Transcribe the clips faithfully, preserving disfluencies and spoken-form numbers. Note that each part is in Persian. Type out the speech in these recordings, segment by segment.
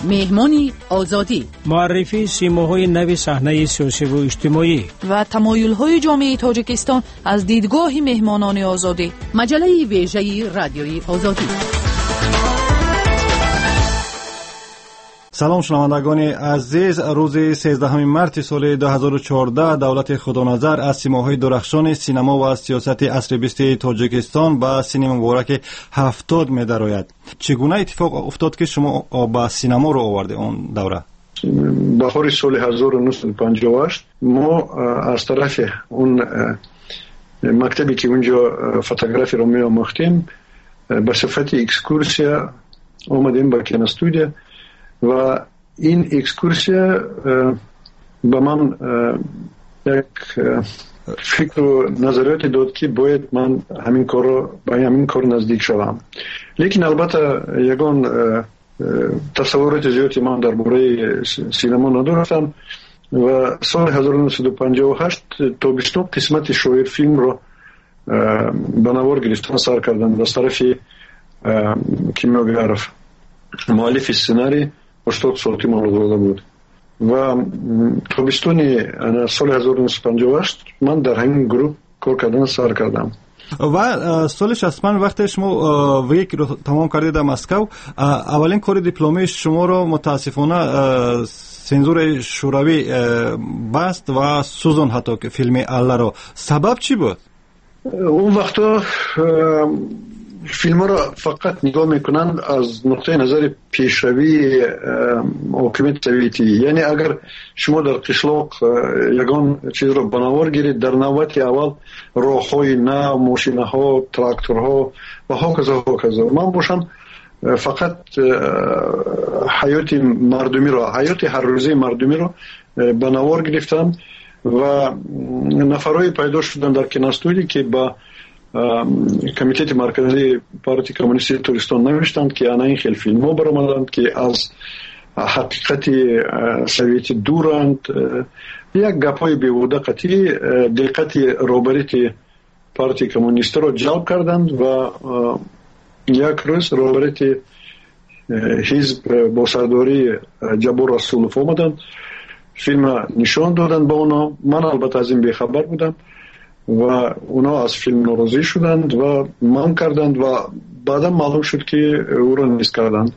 مهمانی آزادی، معرفی سیماهای نو صحنه سیاسی و اجتماعی و تمایل‌های جامعه تاجیکستان از دیدگاه مهمانان آزادی. مجله ویژه رادیوی آزادی. سلام شنوندگان عزیز، روز سیزدهم مارس سال دو هزار و چهارده دولت خدانظر از سیماهای درخشان سینما و سیاست عصر بیست تاجیکستان به سینما مبارک هفتاد می درآید. چگونه اتفاق افتاد که شما با سینما رو آورده اون دوره؟ بهار سال هزار و نهصد و پنجاه و هشت ما از طرف اون مکتبی که اونجا فوتوگرافی رو می آموختیم به صفت اکسکورسیا آمدیم با کینوستودیا و این اکسکورسیا به من یک فکر و نظریات داد که باید من همین کار رو به همین کار نزدیک شوم. لیکن البته یگان تصورات زیادی من درباره سینما نداشتم و سال هزار و نهصد و پنجاه و هشت تابستان قسمت شاعر فیلم رو به نوار گرفتن سر کردن از طرف کیمیاگرف مؤلف سناری هشتاد سالتی مولود بود و تابستان سال هزار و نهصد و پنجاه و هشت من در همین گروه کار کردن سر کردم. و سال شصت وقتی شما ویک رو تمام کردید در مسکو، اولین کار دیپلمی شما رو متاسفانه سنزور شوروی بست و سوزان حتی که فیلم الله رو. سبب چی بود؟ اون وقتا فیلم را فقط نگاه میکنند از نقطه نظر پیشروی حکومت سوویتی. یعنی اگر شما در قشلاق یگان چیز را بنوار گیرید، در نوبت اول راههای نو، ماشین‌ها، تراکتورها و هاکذا هاکذا. من باشم فقط حیات مردمی را، حیات هر روزه مردمی را بنوار گرفتم و نفرای پیدا شدن در کینوستودیو که با کمیته مرکزی پارتی کمونیستی ترکستان نوشتند که انا این خیلی فیلم ها برآمدند که از حقیقت سوویتی دورند. یک گپای بیهوده قطعی دقت روبریت پارتی کمونیستی را جلب کردند و یک روز روبریت حزب با سرداری جبور رسولوف آمدند، فیلم نشان دادند به اونا. من البته از این بیخبر بودم و اونا از فیلم ناراضی شدند و من کردند و بعدا معلوم شد که او را نیست کردند.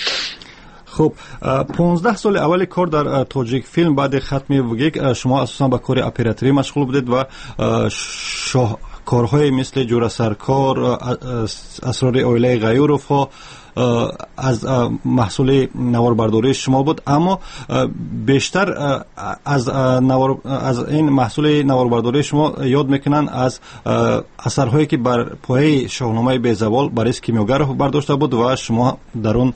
خب پانزده سال اول کار در تاجیک فیلم بعد ختم وگیک شما اساسا به کار اپراتوری مشغول بودید و شاهکارهای مثل جورا سرکار، اسرار عائله غیوروف ها از محصول نواربرداری شما بود. اما بیشتر از نوار از این محصول نواربرداری شما یاد میکنن از اثرهایی که بر پایه شاهنامه بیزوال باریس کیمیاگرف برداشته بود و شما در اون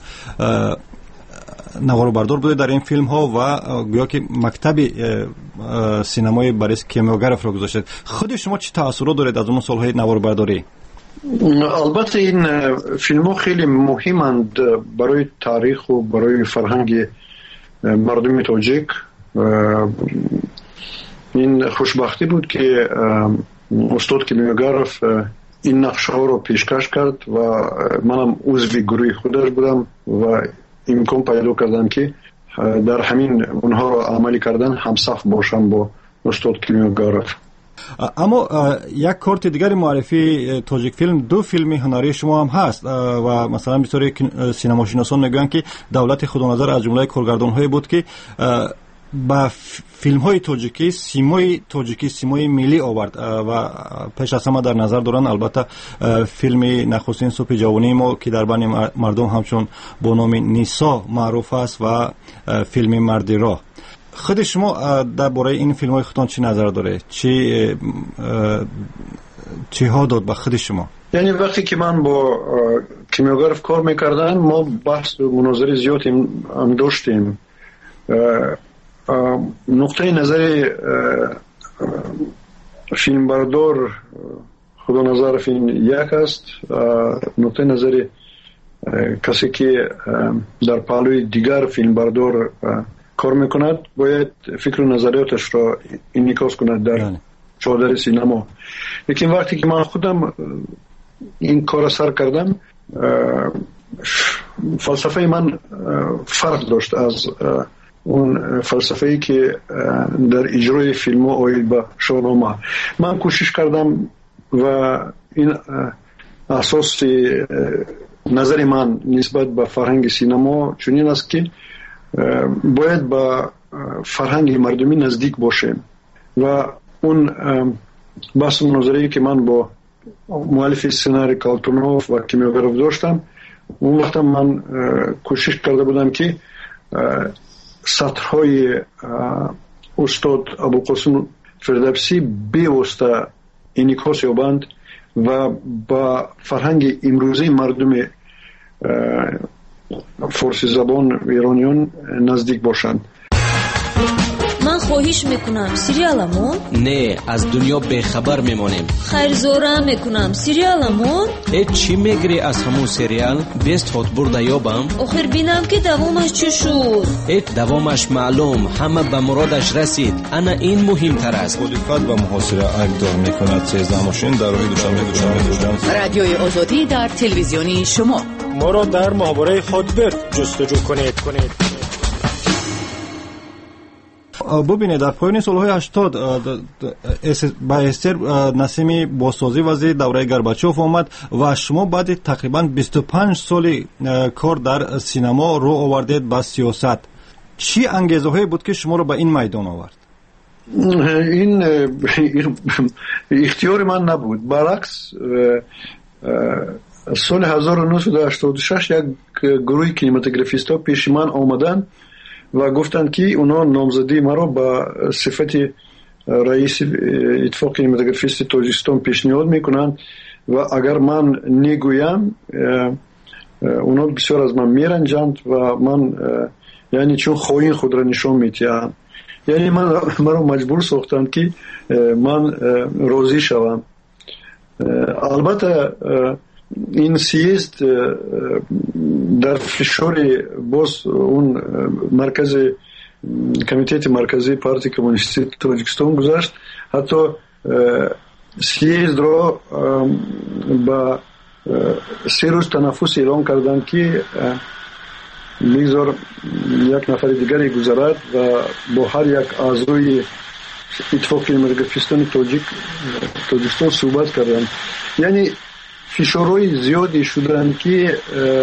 نواربردار بودید در این فیلم ها و گویا که مکتب سینمای باریس کیمیاگرف را گذاشتید. خود شما چه تأثیرات دارید از اون سالهای نواربرداری؟ البته این فیلم ها خیلی مهمند برای تاریخ و برای فرهنگ مردم تاجیک. این خوشبختی بود که استاد کیمیاگرف این نقشه ها رو پیشکش کرد و منم عضو گروه خودش بودم و امکان پیدا کردم که در همین اونها رو عملی کردن همصف باشم با استاد کیمیاگرف. اما یک کارت دیگری معرفی تاجیک فیلم، دو فیلم هنری شما هم هست و مثلا بسیاری سینما شناسان میگن که دولت خدانظر از جمله کارگردان‌هایی بود که با فیلم‌های تاجیکی سیمای تاجیکی سیمای ملی آورد و پیش از همه در نظر دارن البته فیلم نخستین صبح جوانی ما که در بین مردم همچون با نام نیسا معروف است و فیلم مردی راه. خود شما درباره این فیلم های خودتان چی نظر داره؟ چی چی ها داد به خود شما؟ یعنی وقتی که من با کیمیاگرف کار میکردم ما بحث و مناظره زیادی هم داشتیم. نقطه نظر فیلمبردار خدانظر فیلم یک است، نقطه نظر کسی که در پهلوی دیگر فیلمبردار کار میکند باید فکر و نظریاتش را انعکاس کند در چادر سینما. لیکن وقتی که من خودم این کار سر کردم فلسفه من فرق داشت از اون فلسفه‌ای که در اجرای فیلم ها آید به شاهنامه. من کوشش کردم و این اساس نظر من نسبت به فرهنگ سینما چنین است که باید به فرهنگ مردمی نزدیک باشیم و اون بحث مناظره‌ای که من با مؤلف سناریو کالتونوف و کیمیاگراف داشتم، اون وقت من کوشش کرده بودم که سطرهای استاد ابوالقاسم فردوسی بیوسته انعکاس یابند و با فرهنگ امروزی مردم فارسی زبان ایرانیان نزدیک باشند. من خواهش میکنم سریالمون نه از دنیا بیخبر میمونیم. خیر زورم میکنم سریالمون ای چی میگری از همون سریال بیست هات برده یابم آخر بینم که دوامش چی شد. ای دوامش معلوم، همه به مرادش رسید. انا این مهمتر است. مخالفت و محاصره اقدام میکند سیزده ماشین در راه دوشنبه دوشنبه رادیوی آزادی در تلویزیونی شما. ما را در ماهواره خودبر جستجو کنید کنید ببینید در پایان سالهای هشتاد با اثر نسیم بازسازی وزیر دوره گورباچوف آمد و شما بعد تقریبا بیست و پنج سال کار در سینما رو آوردید به سیاست. چی انگیزه‌هایی بود که شما رو به این میدان آورد؟ این اختیار من نبود، برعکس سال هزار و نهصد و هشتاد و شش یک گروه کینماتوگرافیست‌ها پیش من آمدن و گفتند که اونا نامزدی مرا با صفت رئیس اتفاق کینماتوگرافیست تاجیکستان پیشنهاد میکنند و اگر من نگویم اونا بسیار از من میرنجند و من یعنی چون خواهی خود را نشان میتیم، یعنی من مرا مجبور ساختند که من راضی شوم. البته این سیست در فشار باز اون مرکز کمیته مرکزی پارتی کمونیستی تاجیکستان گذاشت. حتی سیست را با سه روز تنفس اعلام کردن که میگذار یک نفر دیگری گذارد و با هر یک اعضای اتفاق کینماتوگرافیستان تاجیک تاجیکستان صحبت کردن. یعنی فشارهای زیادی شدن که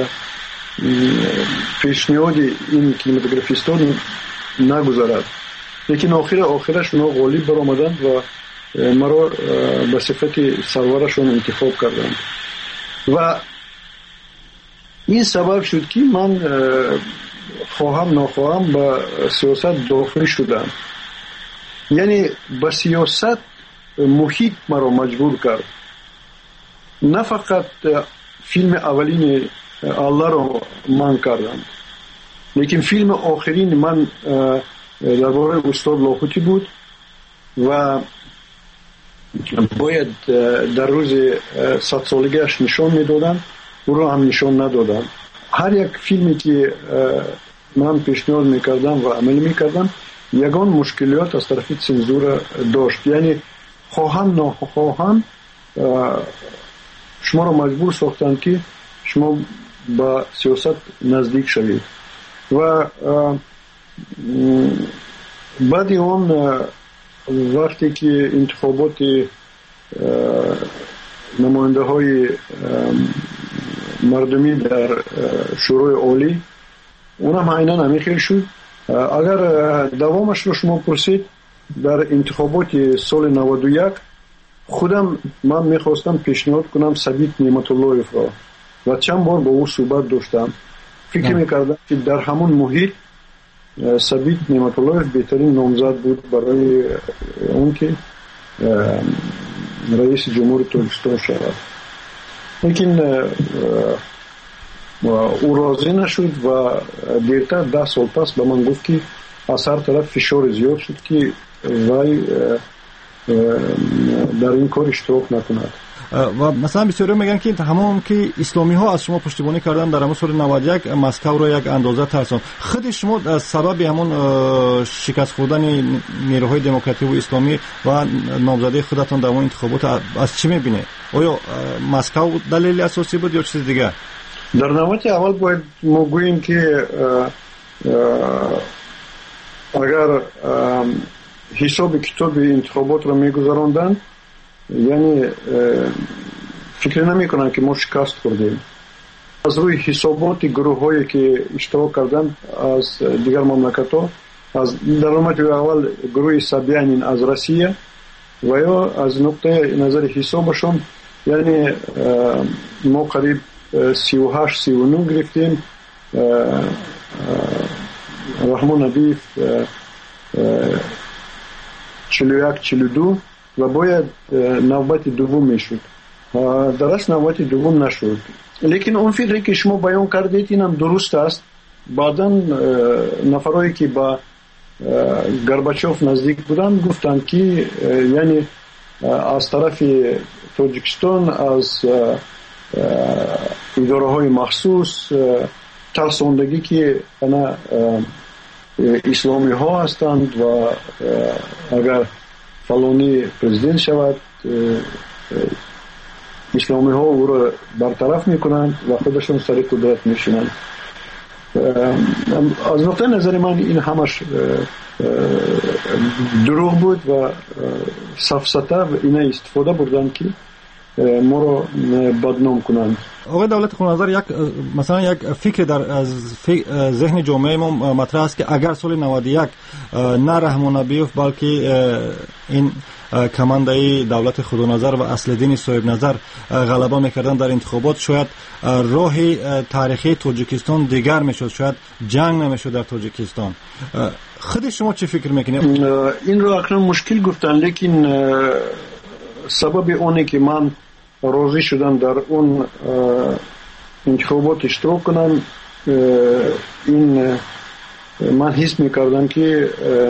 پیشنهاد این کینماتوگرافیستان نگذارد، لیکن آخر آخرش اونا غالب برآمدند و مرا به صفت سرورشون انتخاب کردند و این سبب شد که من خواهم نخواهم به سیاست داخل شدم. یعنی به سیاست محیط مرا مجبور کرد. نه فقط فیلم اولین الله رو من کردم، لیکن فیلم آخرین من درباره استاد لاهوتی بود و باید در روز صد سالگیش نشان میدادن، او رو هم نشان ندادن. هر یک فیلمی که من پیشنهاد میکردم و عمل میکردم یگان مشکلات از طرف سنزور داشت. یعنی خواهم نخواهم شما رو مجبور ساختن که شما با سیاست نزدیک شوید و بعد اون وقتی که انتخابات نماینده های مردمی در شورای عالی اونم عیناً همیخیل شد. اگر دوامش رو شما پرسید در انتخابات سال نود و یک خودم من میخواستم پیشنهاد کنم ثابت نعمت اللهیف را و چند بار با او صحبت داشتم. فکر میکردم که در همون محیط ثابت نعمت اللهیف بهترین نامزد بود برای اون که رئیس جمهور تاجیکستان شود، لیکن او راضی نشد و دیرتر ده سال پس به من گفت که از هر طرف فشار زیاد شد که وای در این کار اشتراک نکند. و مثلا بسیاری میگن که همون که اسلامی ها از شما پشتیبانی کردن در همون سال نود و یک مسکو رو یک اندازه ترسان، خود شما سبب همون شکست خوردن نیروهای دموکراتیک و اسلامی و نامزدی خودتان در اون انتخابات از چی میبینه؟ آیا مسکو دلیل اساسی بود یا چیز دیگه؟ در نوبت اول باید ما گوییم که اگر حساب کتاب انتخابات را میگذراندن، یعنی فکر نمی کنن که ما شکست خوردیم. از روی حسابات گروه هایی که اشتراک کردن از دیگر مملکت ها، از در نوبت اول گروه سابیانین از روسیه و یا از نقطه نظر حسابشون، یعنی ما قریب سی و هشت سی و نه گرفتیم، رحمان نبیف چهل و یک چهل و دو و باید نوبت دوم میشد. درست نوبت دوم نشد. لیکن اون فکری که شما بیان کردید این هم درست است. بعدا نفرایی که با گورباچوف نزدیک بودن گفتند که یعنی از طرف تاجیکستان از اداره های مخصوص ترساندگی که انا اسلامی ها هستند و اگر فلانی پرزیدنت شود اسلامی ها او را برطرف میکنند و خودشون سر قدرت میشینند. از نقطه نظر من این همش دروغ بود و سفسطه و اینا استفاده بردن که ما رو بدنام کنند. آقای دولت خونازر، یک مثلا یک فکر در از ذهن جامعه ما مطرح است که اگر سال نود و یک نه رحمان نبیوف بلکه این کمانده دولت خودنظر و اصلدین صاحب نظر غلبه میکردن در انتخابات، شاید راه تاریخی تاجیکستان دیگر میشد، شاید جنگ نمیشد در تاجیکستان. خود شما چه فکر میکنید؟ این رو اکنون مشکل گفتن، لیکن سبب اونه که من راضی شدم در اون انتخابات اشتراک کنم، این من حس میکردم که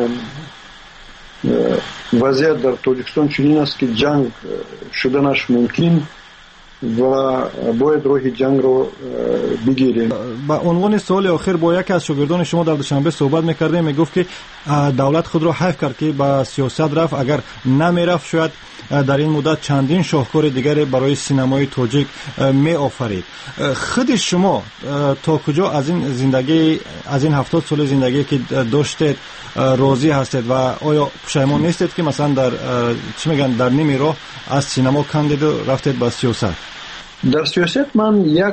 وضعیت در تاجیکستان چنین است که جنگ شدنش ممکن و باید روی جنگ رو بگیریم. با عنوان سوال آخر با یکی از شاگردان شما در دوشنبه صحبت میکردیم، میگفت که دولت خود رو حیف کرد که با سیاست رفت، اگر نمیرفت شاید در این مدت چندین شاهکار دیگر برای سینمای تاجیک می آفرید. خود شما تا کجا از این زندگی، از این هفتاد سال زندگی که داشتید راضی هستید و آیا پشیمان نیستید که مثلا در چی میگن در نیمی راه از سینما کندید و رفتید به سیاست؟ در سیاست من یک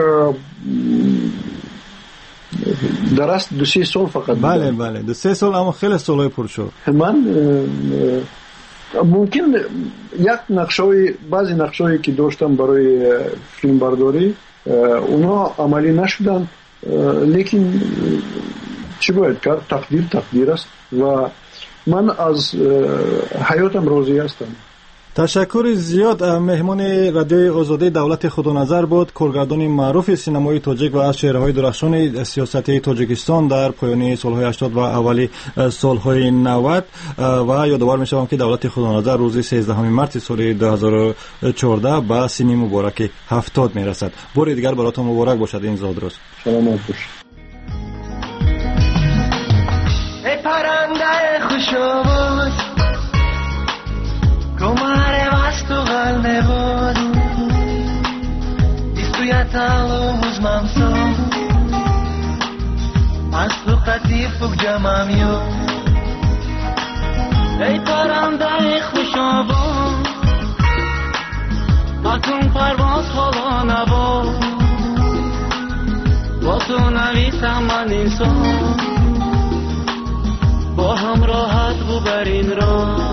درست دو سه سال فقط. بله بله دو سه سال، اما خیلی سالهای پرشور. من ممکن یک نقشه‌ای بعضی نقشه‌ای که داشتم برای فیلم برداری اونا عملی نشدن، لیکن چی باید کرد؟ تقدیر تقدیر است و من از حیاتم راضی هستم. تشکر زیاد. مهمان رادیوی آزادی دولت خودنظر بود، کارگردان معروف سینمای تاجیک و از چهره‌های درخشان سیاستی تاجیکستان در پایان سال‌های هشتاد و اوایل سال‌های نود. و یادآور می‌شوم که دولت خودنظر روز سیزدهم مارس سال دو هزار و چهارده به سینی مبارک هفتاد میرسد. بار دیگر براتون مبارک باشد این زادروز. سلامت باشید. ای پرنده خوش‌آواز Comare vasto galne bod Istuyatalo uzmam so Aslu qatifuk jamam yo Ey parandai khushabon Atun parvaz hala nabod Ba tu navisam man inson Ba ham rahat bu bar in rah